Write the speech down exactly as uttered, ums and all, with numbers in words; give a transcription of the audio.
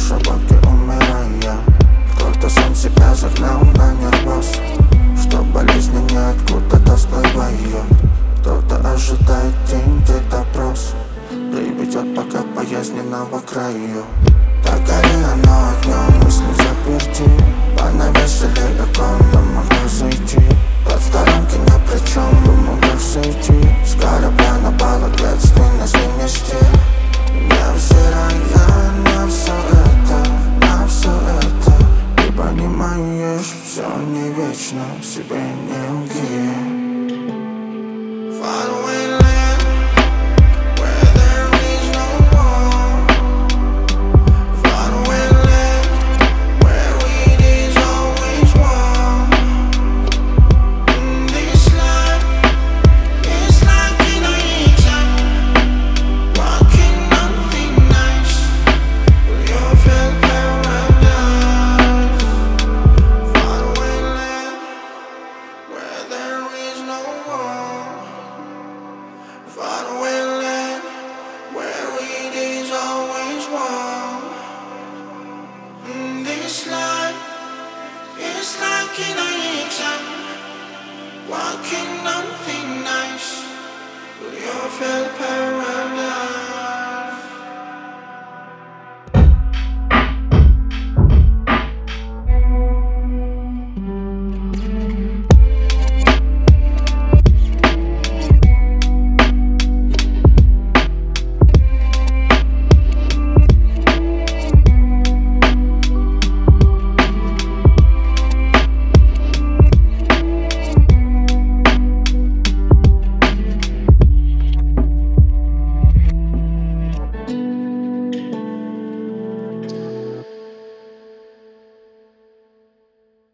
широкий умирая. Кто-то сам себя загнал на нервоз, что болезни ниоткуда-то всплывают. Кто-то ожидает день, где допрос, да и ведет пока боязненного краю. Так гори оно огнем, мысли заперти, понавешали окон, да можно зайти. Под сторонки ни при чем, думал как сойти с корабля на бал, ответственность не нести. Не взирая на все это, на все это, ты понимаешь, все не вечно, себе не лги. Far away land, where there is no war. Far away land, where weed is always warm. This life is like an exam, walking on thin ice. Will you feel paradise? Far away land, where there is no war. Far away land, where weed is always warm. This life is like an exam, walking on thin ice. Will you feel paradise?